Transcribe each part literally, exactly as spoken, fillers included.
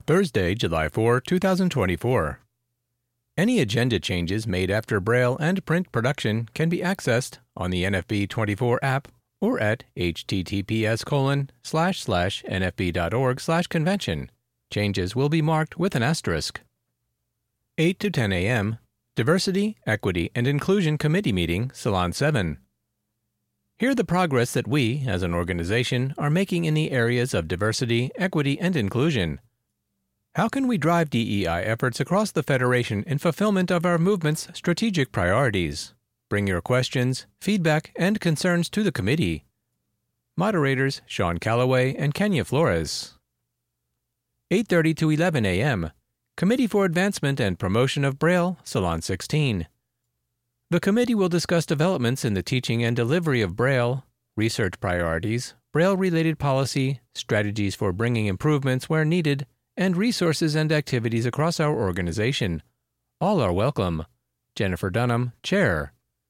Thursday, July fourth, two thousand twenty-four. Any agenda changes made after Braille and print production can be accessed on the N F B twenty-four app or at https colon slash slash nfb.org slash convention. Changes will be marked with an asterisk. eight to ten a.m. Diversity, Equity, and Inclusion Committee Meeting, Salon seven. Hear the progress that we, as an organization, are making in the areas of diversity, equity, and inclusion. How can we drive D E I efforts across the Federation in fulfillment of our movement's strategic priorities? Bring your questions, feedback, and concerns to the committee. Moderators Sean Calloway and Kenya Flores. eight thirty to eleven a.m. Committee for Advancement and Promotion of Braille, Salon sixteen. The committee will discuss developments in the teaching and delivery of Braille, research priorities, Braille-related policy, strategies for bringing improvements where needed, and resources and activities across our organization. All are welcome. Jennifer Dunham, Chair.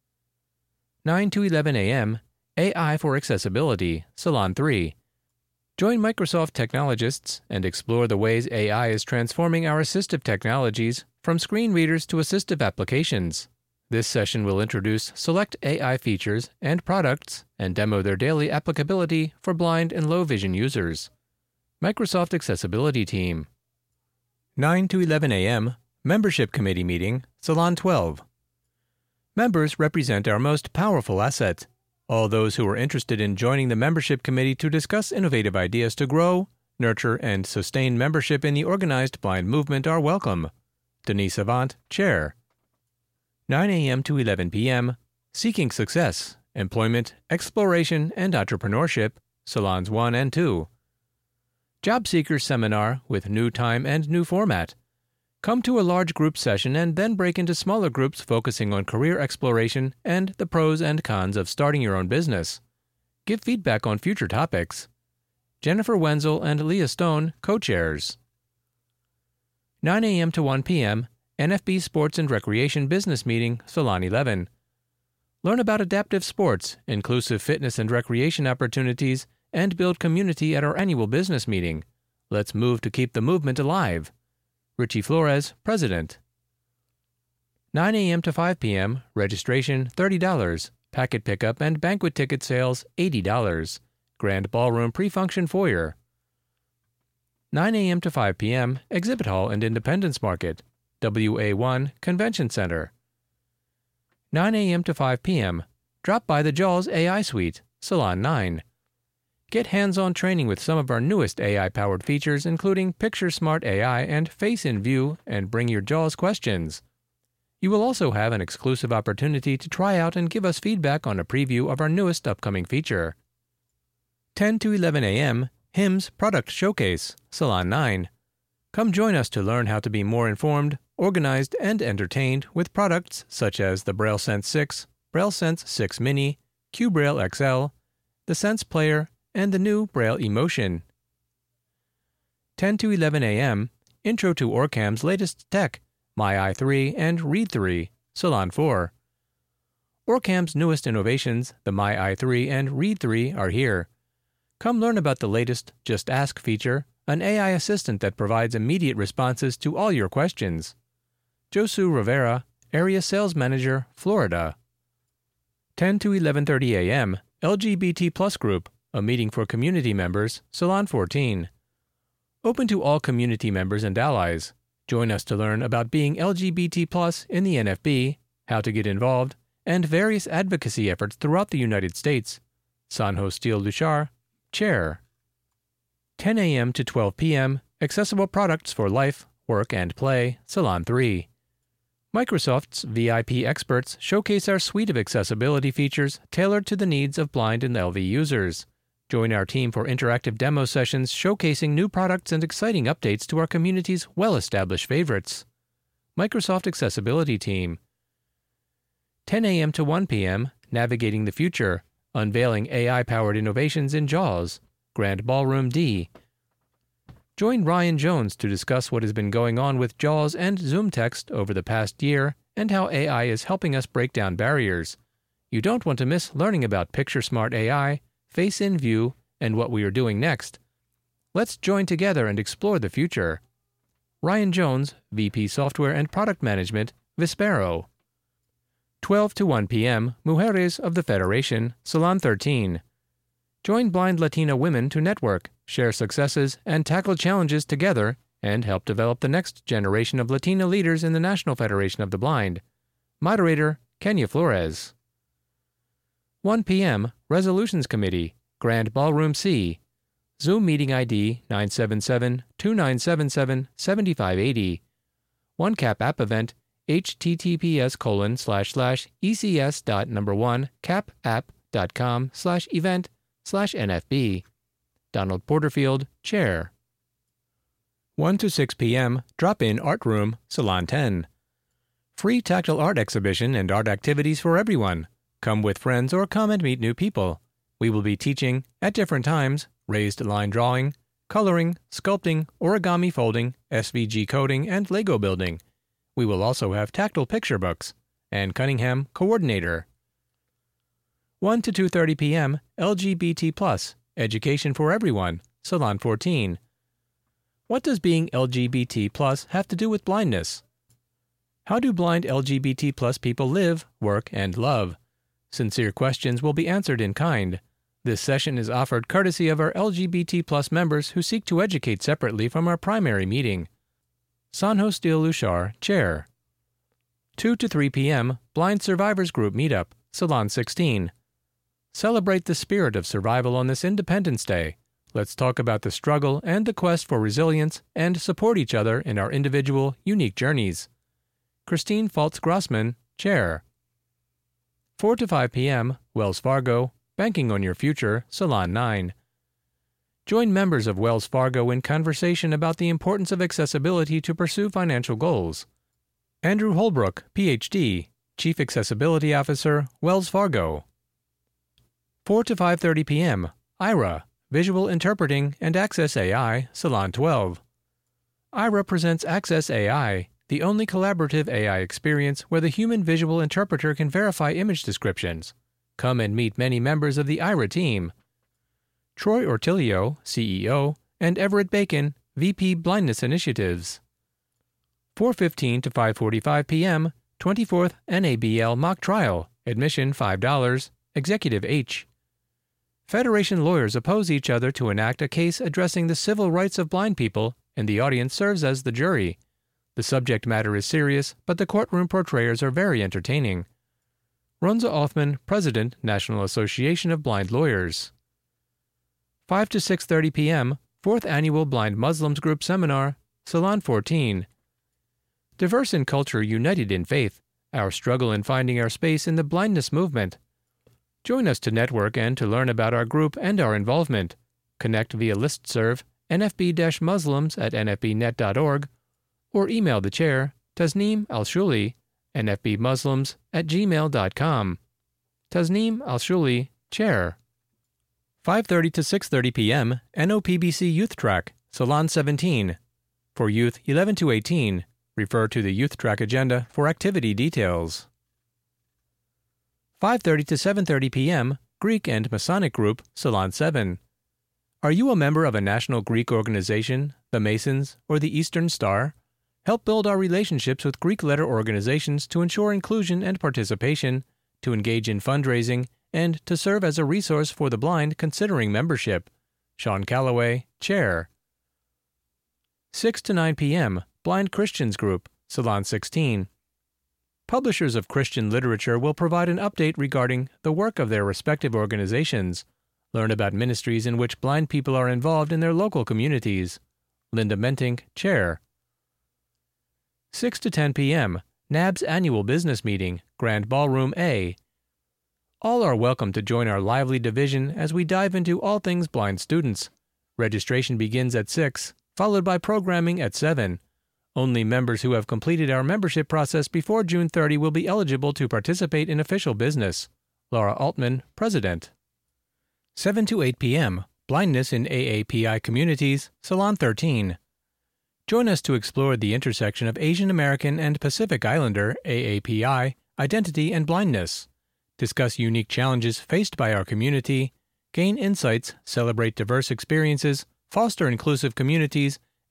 nine to eleven a.m. A I for Accessibility, Salon three. Join Microsoft technologists and explore the ways A I is transforming our assistive technologies from screen readers to assistive applications. This session will introduce select A I features and products and demo their daily applicability for blind and low vision users. Microsoft Accessibility Team. nine to eleven a.m. Membership Committee Meeting, Salon twelve. Members represent our most powerful asset. All those who are interested in joining the membership committee to discuss innovative ideas to grow, nurture, and sustain membership in the organized blind movement are welcome. Denise Avant, Chair. nine a.m. to eleven p.m. Seeking Success, Employment, Exploration, and Entrepreneurship, Salons one and two. Job Seekers Seminar with new time and new format. Come to a large group session and then break into smaller groups focusing on career exploration and the pros and cons of starting your own business. Give feedback on future topics. Jennifer Wenzel and Leah Stone, co-chairs. nine a.m. to one p.m. N F B Sports and Recreation Business Meeting, Salon eleven. Learn about adaptive sports, inclusive fitness and recreation opportunities, and build community at our annual business meeting. Let's move to keep the movement alive. Richie Flores, President. nine a.m. to five p.m. Registration thirty dollars. Packet pickup and banquet ticket sales eighty dollars. Grand Ballroom Pre-Function Foyer. nine a.m. to five p.m. Exhibit Hall and Independence Market. W A one Convention Center. nine a.m. to five p.m. Drop by the JAWS A I Suite, Salon nine. Get hands-on training with some of our newest A I-powered features, including Picture Smart A I and Face in View, and bring your JAWS questions. You will also have an exclusive opportunity to try out and give us feedback on a preview of our newest upcoming feature. ten to eleven a.m. HIMSS Product Showcase, Salon nine. Come join us to learn how to be more informed, organized, and entertained with products such as the BrailleSense six, BrailleSense six Mini, QBraille X L, the Sense Player, and the new Braille eMotion. ten to eleven a.m. Intro to OrCam's latest tech, MyEye three and Read three, Salon four. OrCam's newest innovations, the MyEye three and Read three, are here. Come learn about the latest Just Ask feature, an A I assistant that provides immediate responses to all your questions. Josu Rivera, Area Sales Manager, Florida. ten to eleven thirty a.m. L G B T Plus Group, a meeting for community members, Salon fourteen. Open to all community members and allies. Join us to learn about being L G B T plus in the N F B, how to get involved, and various advocacy efforts throughout the United States. Sanjo Steele Luchar, Chair. ten a.m. to twelve p.m. Accessible Products for Life, Work, and Play, Salon three. Microsoft's V I P experts showcase our suite of accessibility features tailored to the needs of blind and L V users. Join our team for interactive demo sessions showcasing new products and exciting updates to our community's well-established favorites. Microsoft Accessibility Team. ten a.m. to one p.m. Navigating the Future, Unveiling A I-Powered Innovations in JAWS, Grand Ballroom D. Join Ryan Jones to discuss what has been going on with JAWS and ZoomText over the past year and how A I is helping us break down barriers. You don't want to miss learning about Picture Smart A I, Face in View, and what we are doing next. Let's join together and explore the future. Ryan Jones, V P Software and Product Management, Vispero. twelve to one p.m. Mujeres of the Federation, Salon thirteen. Join blind Latina women to network, share successes, and tackle challenges together, and help develop the next generation of Latina leaders in the National Federation of the Blind. Moderator, Kenya Flores. one p.m. Resolutions Committee, Grand Ballroom C. Zoom meeting I D nine seven seven, two nine seven seven, seven five eight zero. one cap app event, https colon slash slash ecs dot number one capapp.com slash event slash NFB. Donald Porterfield, Chair. one to six p.m. Drop-in Art Room, Salon ten. Free tactile art exhibition and art activities for everyone. Come with friends or come and meet new people. We will be teaching, at different times, raised line drawing, coloring, sculpting, origami folding, S V G coding, and Lego building. We will also have tactile picture books. Ann Cunningham, Coordinator. one to two thirty p.m. L G B T plus, Education for Everyone, Salon fourteen. What does being L G B T plus have to do with blindness? How do blind L G B T plus people live, work, and love? Sincere questions will be answered in kind. This session is offered courtesy of our L G B T plus members who seek to educate separately from our primary meeting. Sanjo Steele Luchar, Chair. two to three p.m. Blind Survivors Group Meetup, Salon sixteen. Celebrate the spirit of survival on this Independence Day. Let's talk about the struggle and the quest for resilience and support each other in our individual, unique journeys. Christine Faltz-Grossman, Chair. four to five p.m. Wells Fargo, Banking on Your Future, Salon nine. Join members of Wells Fargo in conversation about the importance of accessibility to pursue financial goals. Andrew Holbrook, P H D, Chief Accessibility Officer, Wells Fargo. four to five thirty p.m. I R A, Visual Interpreting and Access A I, Salon twelve. I R A presents Access A I, the only collaborative A I experience where the human visual interpreter can verify image descriptions. Come and meet many members of the I R A team. Troy Ortilio, C E O, and Everett Bacon, V P Blindness Initiatives. four fifteen to five forty-five p.m. twenty-fourth N A B L Mock Trial, Admission five dollars, Executive H. Federation lawyers oppose each other to enact a case addressing the civil rights of blind people, and the audience serves as the jury. The subject matter is serious, but the courtroom portrayers are very entertaining. Ronza Othman, President, National Association of Blind Lawyers. five to six thirty p.m. fourth Annual Blind Muslims Group Seminar, Salon fourteen. Diverse in culture, united in faith. Our struggle in finding our space in the blindness movement. Join us to network and to learn about our group and our involvement. Connect via listserv n f b dash muslims at n f b net dot org or email the chair, Tasneem Al-Shuli, n f b muslims at gmail dot com. Tasneem Al-Shuli, Chair. five thirty to six thirty p.m. N O P B C Youth Track, Salon seventeen. For youth eleven to eighteen, refer to the Youth Track agenda for activity details. five thirty to seven thirty p.m. Greek and Masonic Group, Salon seven. Are you a member of a national Greek organization, the Masons, or the Eastern Star? Help build our relationships with Greek letter organizations to ensure inclusion and participation, to engage in fundraising, and to serve as a resource for the blind considering membership. Sean Calloway, Chair. six to nine p.m. Blind Christians Group, Salon sixteen. Publishers of Christian literature will provide an update regarding the work of their respective organizations. Learn about ministries in which blind people are involved in their local communities. Linda Mentink, Chair. six to ten p.m. N A B's Annual Business Meeting, Grand Ballroom A. All are welcome to join our lively division as we dive into all things blind students. Registration begins at six, followed by programming at seven. Only members who have completed our membership process before June thirtieth will be eligible to participate in official business. Laura Altman, President. seven to eight p.m. Blindness in A A P I Communities, Salon thirteen. Join us to explore the intersection of Asian American and Pacific Islander A A P I identity and blindness. Discuss unique challenges faced by our community, gain insights, celebrate diverse experiences, foster inclusive communities,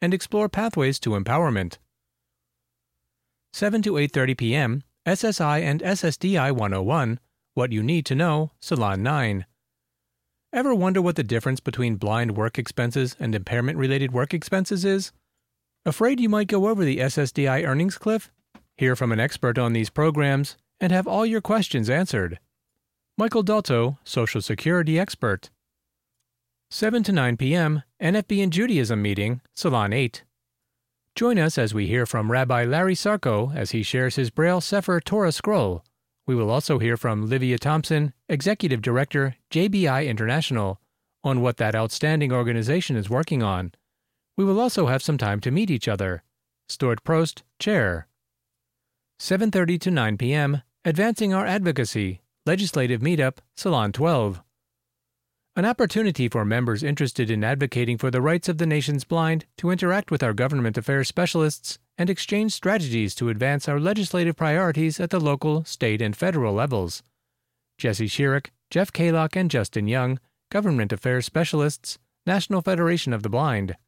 and explore pathways to empowerment. seven to eight thirty p.m. S S I and S S D I one oh one, What You Need to Know, Salon nine. Ever wonder what the difference between blind work expenses and impairment-related work expenses is? Afraid you might go over the S S D I earnings cliff? Hear from an expert on these programs and have all your questions answered. Michael Dalto, Social Security expert. seven to nine p.m. N F B and Judaism meeting, Salon eight. Join us as we hear from Rabbi Larry Sarko as he shares his Braille Sefer Torah scroll. We will also hear from Livia Thompson, Executive Director, J B I International, on what that outstanding organization is working on. We will also have some time to meet each other. Stuart Prost, Chair. seven thirty to nine p.m. Advancing Our Advocacy, Legislative Meetup, Salon twelve. An opportunity for members interested in advocating for the rights of the nation's blind to interact with our government affairs specialists and exchange strategies to advance our legislative priorities at the local, state, and federal levels. Jesse Schierick, Jeff Kalock, and Justin Young, Government Affairs Specialists, National Federation of the Blind.